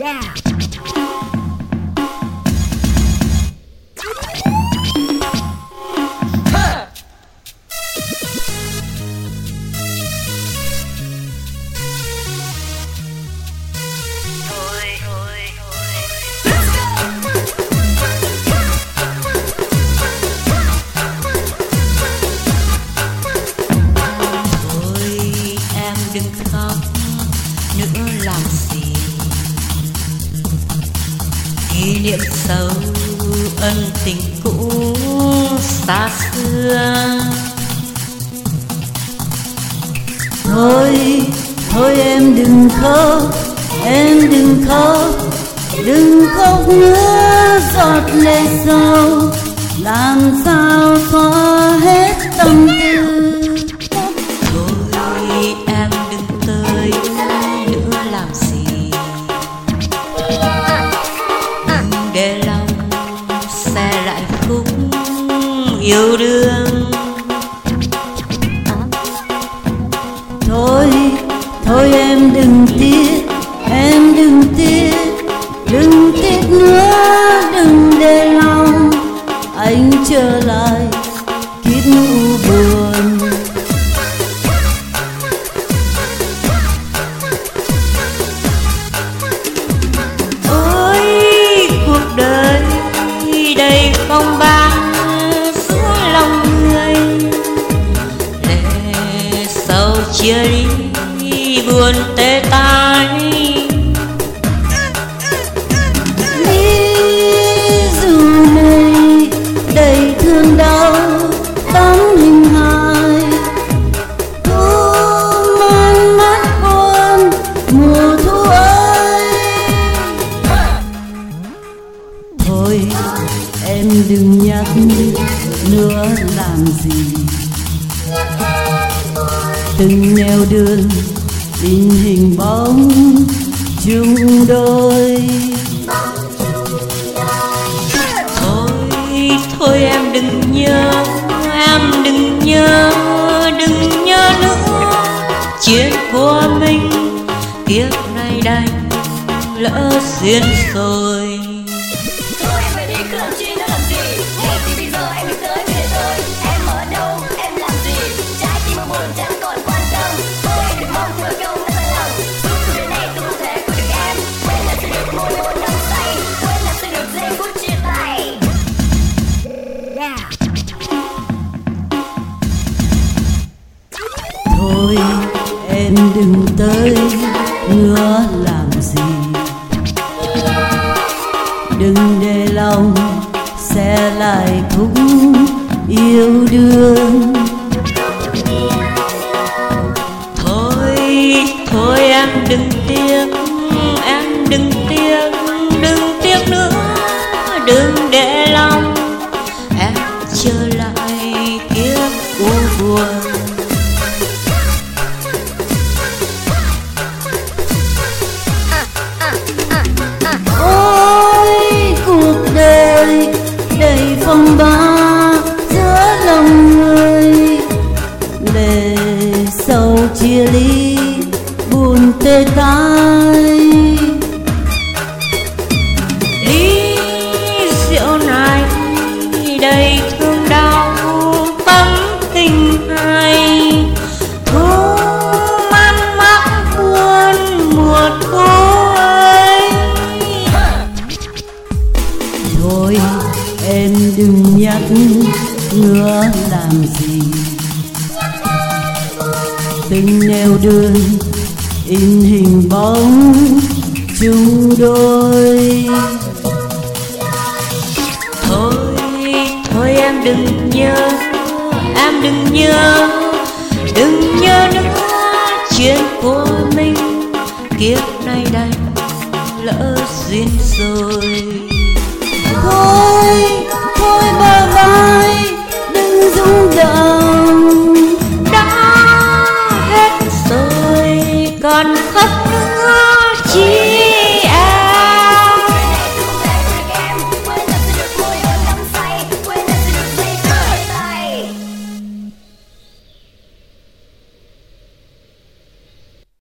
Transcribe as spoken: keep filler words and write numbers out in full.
Làm gì kỷ niệm sâu ân tình cũ xa xưa. Thôi, thôi em đừng khóc, em đừng khóc, đừng khóc nữa giọt lệ sâu, làm sao xóa hết tâm tư. Thôi em đừng tới nữa làm gì, để lòng xe lại khúc yêu đương. Thôi, thôi em đừng tiếc, em đừng tiếc, đừng tiếc nữa, đừng để lòng anh trở lại kiếp nụ buồn. Ôi cuộc đời đầy phong ba giữa lòng người, lệ sầu chia ly buồn tê tái. Lý dù này đầy thương đau tấm hình hài, thu man mắt buồn mùa thu ơi. Thôi em đừng nhắc nữa làm gì, từng nẻo đường in hình bóng chung đôi. Thôi, thôi em đừng nhớ, em đừng nhớ, đừng nhớ nữa chuyện của mình, kiếp này đành lỡ duyên rồi. Thôi em phải đi, cứ làm chi nữa làm gì, ngay từ bây giờ em đừng tới về tôi. Em ở đâu, em làm gì, trái tim buồn chẳng còn quan tâm. Thôi em đừng mong chờ câu đã sai lầm, suốt cuộc đời này tôi không thể quên được em. Quên là sẽ được môi hôn nồng say, quên là sẽ được giây phút chia tay. Thôi em đừng tới nữa làm gì, đừng để lòng xe lại khúc yêu đương. Thôi, thôi em đừng tiếc, em đừng tiếc, đừng tiếc nữa, đừng để lòng em trở lại kiếp u buồn. Ôi cuộc đời đầy phong ba giữa lòng người, lệ sầu chia ly buồn tê tái. Ly rượu này đầy thương đau tấm tình hay, thu man mắc buồn mùa thu ấy. Thôi em đừng nhắc nữa làm gì, từng nẻo đường in hình bóng chung đôi. Thôi, thôi em đừng nhớ, em đừng nhớ, đừng nhớ nữa chuyện của mình, kiếp này đành lỡ duyên rồi. Thôi, thôi bờ vai đừng rung động, Đã hết rồi còn khóc nữa chi.